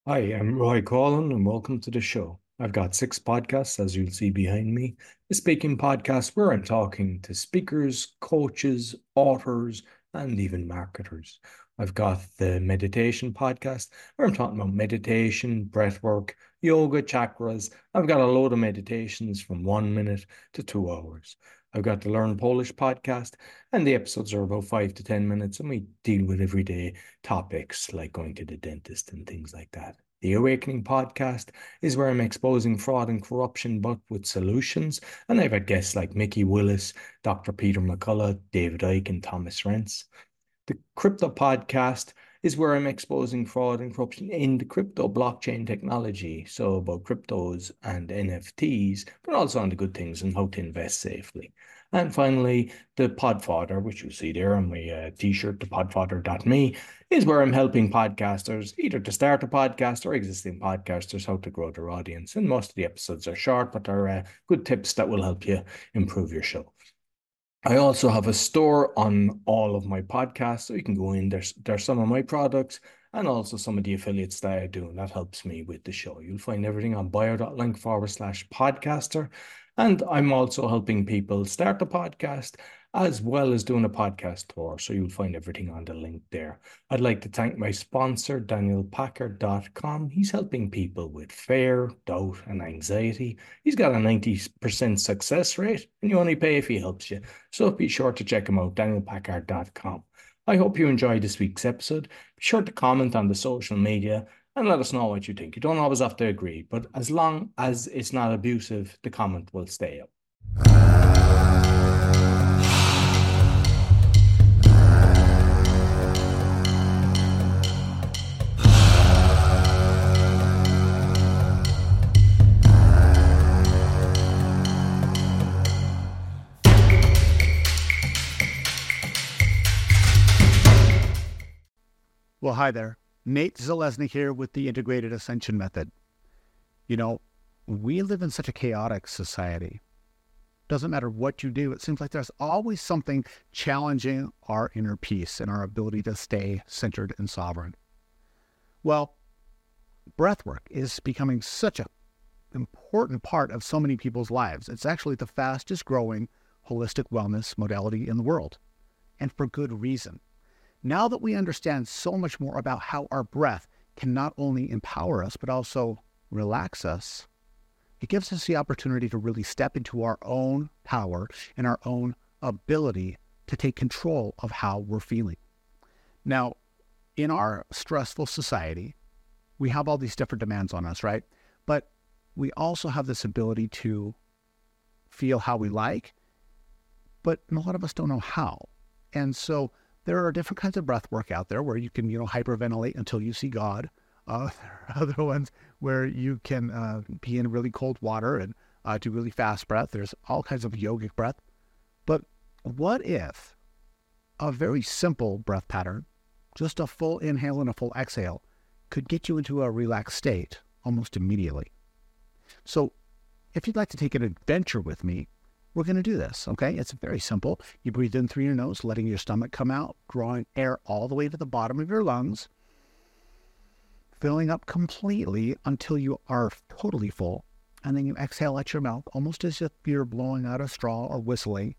Hi, I'm Roy Collin, and welcome to the show. I've got six podcasts, as you'll see behind me. The Speaking Podcast, where I'm talking to speakers, coaches, authors, and even marketers. I've got the Meditation Podcast, where I'm talking about meditation, breath work, yoga, chakras. I've got a load of meditations from 1 minute to 2 hours. I've got the Learn Polish podcast, and the episodes are about 5 to 10 minutes, and we deal with everyday topics like going to the dentist and things like that. The Awakening podcast is where I'm exposing fraud and corruption, but with solutions. And I've had guests like Mickey Willis, Dr. Peter McCullough, David Icke, and Thomas Rentz. The Crypto Podcast is where I'm exposing fraud and corruption in the crypto blockchain technology. So, about cryptos and NFTs, but also on the good things and how to invest safely. And finally, the Podfather, which you see there on my t-shirt, thepodfather.me, is where I'm helping podcasters either to start a podcast or existing podcasters how to grow their audience. And most of the episodes are short, but they're good tips that will help you improve your show. I also have a store on all of my podcasts, so you can go in. There's some of my products and also some of the affiliates that I do, and that helps me with the show. You'll find everything on bio.link/podcaster. And I'm also helping people start a podcast as well as doing a podcast tour. So you'll find everything on the link there. I'd like to thank my sponsor, DanielPacker.com. He's helping people with fear, doubt, and anxiety. He's got a 90% success rate, and you only pay if he helps you. So be sure to check him out, danielpackard.com. I hope you enjoyed this week's episode. Be sure to comment on the social media and let us know what you think. You don't always have to agree, but as long as it's not abusive, the comment will stay up. Well, hi there. Nate Zalesny here with the Integrated Ascension Method. You know, we live in such a chaotic society. Doesn't matter what you do, it seems like there's always something challenging our inner peace and our ability to stay centered and sovereign. Well, breathwork is becoming such an important part of so many people's lives. It's actually the fastest growing holistic wellness modality in the world, and for good reason. Now that we understand so much more about how our breath can not only empower us, but also relax us, it gives us the opportunity to really step into our own power and our own ability to take control of how we're feeling. Now, in our stressful society, we have all these different demands on us, right? But we also have this ability to feel how we like, but a lot of us don't know how. And so there are different kinds of breath work out there where you can, hyperventilate until you see God. There are other ones where you can be in really cold water and do really fast breath. There's all kinds of yogic breath. But what if a very simple breath pattern, just a full inhale and a full exhale, could get you into a relaxed state almost immediately? So if you'd like to take an adventure with me, we're going to do this, okay? It's very simple. You breathe in through your nose, letting your stomach come out, drawing air all the way to the bottom of your lungs, filling up completely until you are totally full. And then you exhale at your mouth, almost as if you're blowing out a straw or whistling,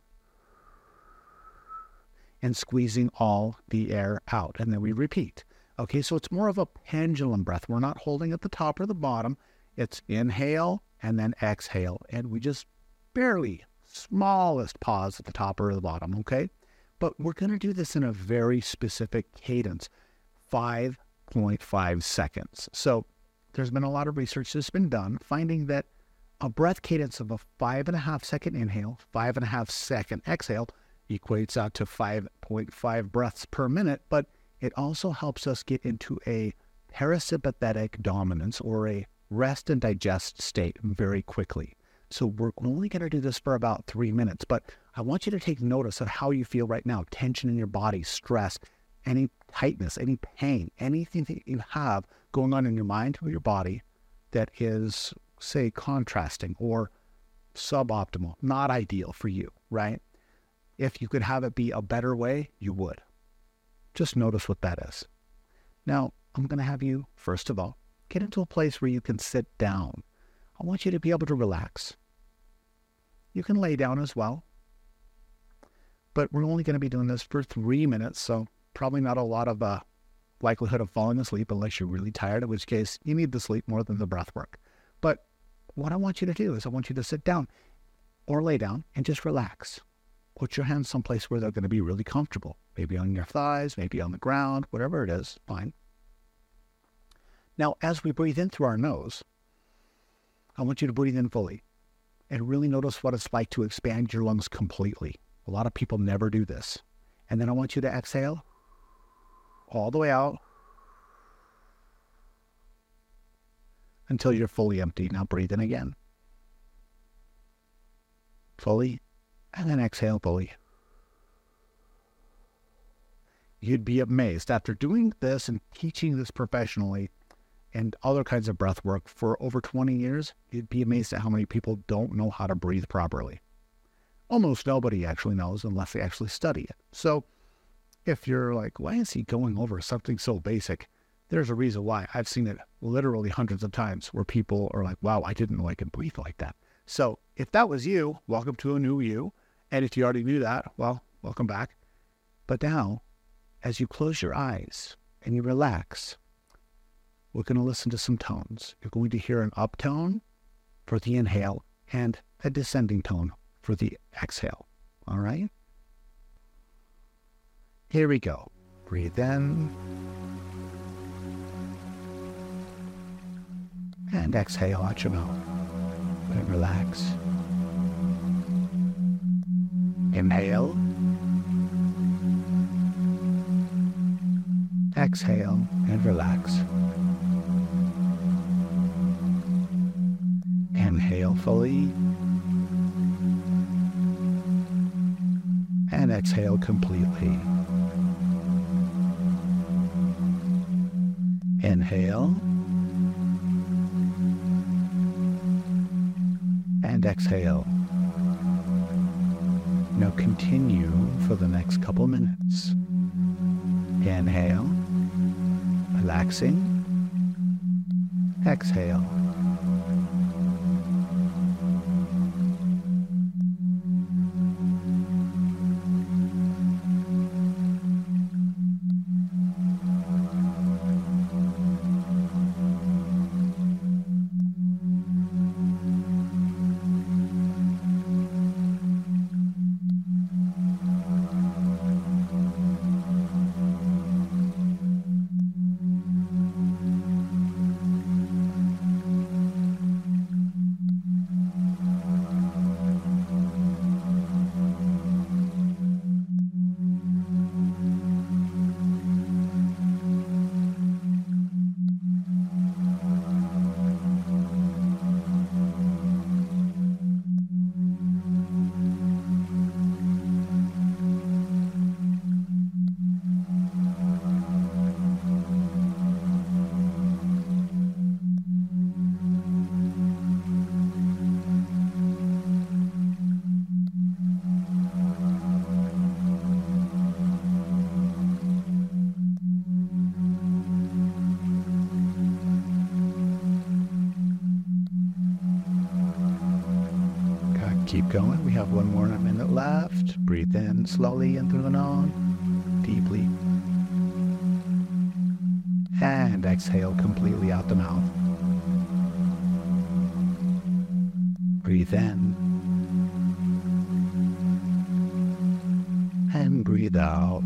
and squeezing all the air out. And then we repeat. Okay, so it's more of a pendulum breath. We're not holding at the top or the bottom. It's inhale and then exhale. And we just barely, smallest pause at the top or the bottom, okay? But we're going to do this in a very specific cadence, 5.5 seconds. So there's been a lot of research that's been done finding that a breath cadence of a 5.5-second inhale, 5.5-second exhale equates out to 5.5 breaths per minute, but it also helps us get into a parasympathetic dominance or a rest and digest state very quickly. So we're only going to do this for about 3 minutes, but I want you to take notice of how you feel right now. Tension in your body, stress, any tightness, any pain, anything that you have going on in your mind or your body that is, say, contrasting or suboptimal, not ideal for you, right? If you could have it be a better way, you would. Just notice what that is. Now, I'm going to have you, first of all, Get into a place where you can sit down. I want you to be able to relax. You can lay down as well. But we're only going to be doing this for 3 minutes, so probably not a lot of likelihood of falling asleep unless you're really tired, in which case you need the sleep more than the breath work. But what I want you to do is I want you to sit down or lay down and just relax. Put your hands someplace where they're going to be really comfortable. Maybe on your thighs, maybe on the ground, whatever it is, fine. Now, as we breathe in through our nose, I want you to breathe in fully and really notice what it's like to expand your lungs completely. A lot of people never do this. And then I want you to exhale all the way out until you're fully empty. Now breathe in again. Fully, and then exhale fully. You'd be amazed. After doing this and teaching this professionally and other kinds of breath work for over 20 years, you'd be amazed at how many people don't know how to breathe properly. Almost nobody actually knows unless they actually study it. So if you're like, why is he going over something so basic? There's a reason why. I've seen it literally hundreds of times where people are like, wow, I didn't know I could breathe like that. So if that was you, welcome to a new you. And if you already knew that, well, welcome back. But now, as you close your eyes and you relax, we're going to listen to some tones. You're going to hear an up tone for the inhale and a descending tone for the exhale. All right? Here we go. Breathe in. And exhale out your mouth. And relax. Inhale. Exhale and relax. Inhale fully. And exhale completely. Inhale. And exhale. Now continue for the next couple minutes. Inhale, relaxing. Exhale. Keep going. We have one more minute left. Breathe in slowly in through the nose, deeply. And exhale completely out the mouth. Breathe in. And breathe out.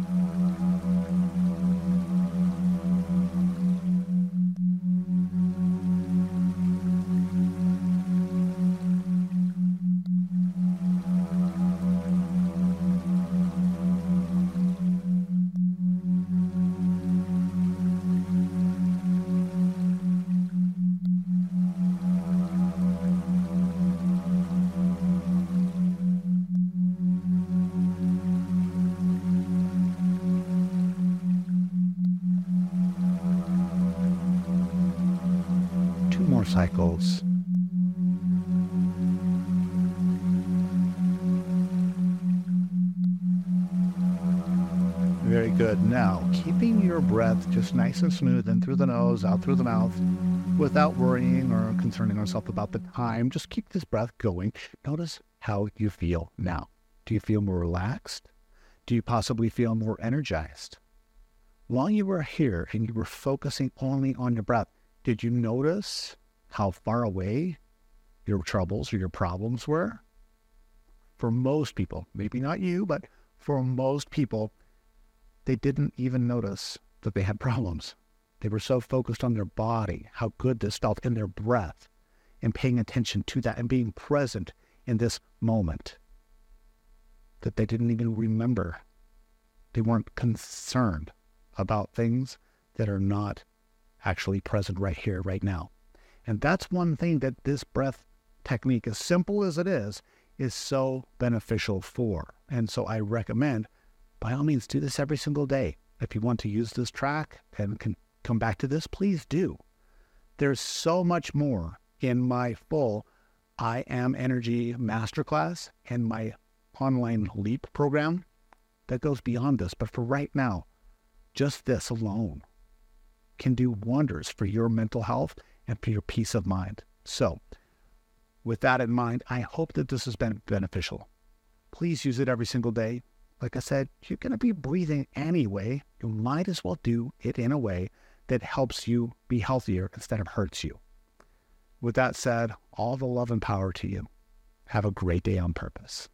Cycles. Very Good. Now, keeping your breath just nice and smooth in through the nose, out through the mouth, without worrying or concerning ourselves about the time. Just keep this breath going. Notice how you feel now. Do you feel more relaxed? Do you possibly feel more energized? While you were here and you were focusing only on your breath, did you notice how far away your troubles or your problems were? For most people, maybe not you, but for most people, they didn't even notice that they had problems. They were so focused on their body, how good this felt in their breath, and paying attention to that and being present in this moment, that they didn't even remember. They weren't concerned about things that are not actually present right here, right now. And that's one thing that this breath technique, as simple as it is so beneficial for. And so I recommend, by all means, do this every single day. If you want to use this track and can come back to this, please do. There's so much more in my full I Am Energy Masterclass and my online LEAP program that goes beyond this. But for right now, just this alone can do wonders for your mental health and for your peace of mind. So with that in mind, I hope that this has been beneficial. Please use it every single day. Like I said, you're going to be breathing anyway. You might as well do it in a way that helps you be healthier instead of hurts you. With that said, all the love and power to you. Have a great day on purpose.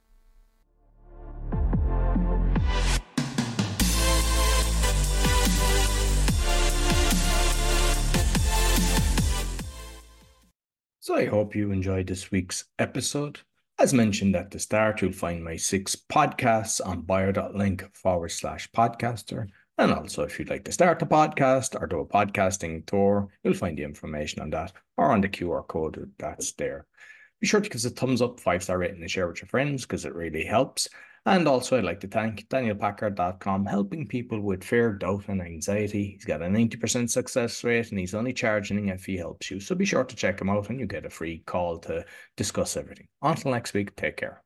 So I hope you enjoyed this week's episode. As mentioned at the start, you'll find my 6 podcasts on bio.link/podcaster. And also, if you'd like to start a podcast or do a podcasting tour, you'll find the information on that or on the QR code that's there. Be sure to give us a thumbs up, 5-star rating, and share with your friends because it really helps. And also, I'd like to thank DanielPackard.com, helping people with fear, doubt, and anxiety. He's got a 90% success rate, and he's only charging if he helps you. So be sure to check him out, and you get a free call to discuss everything. Until next week, take care.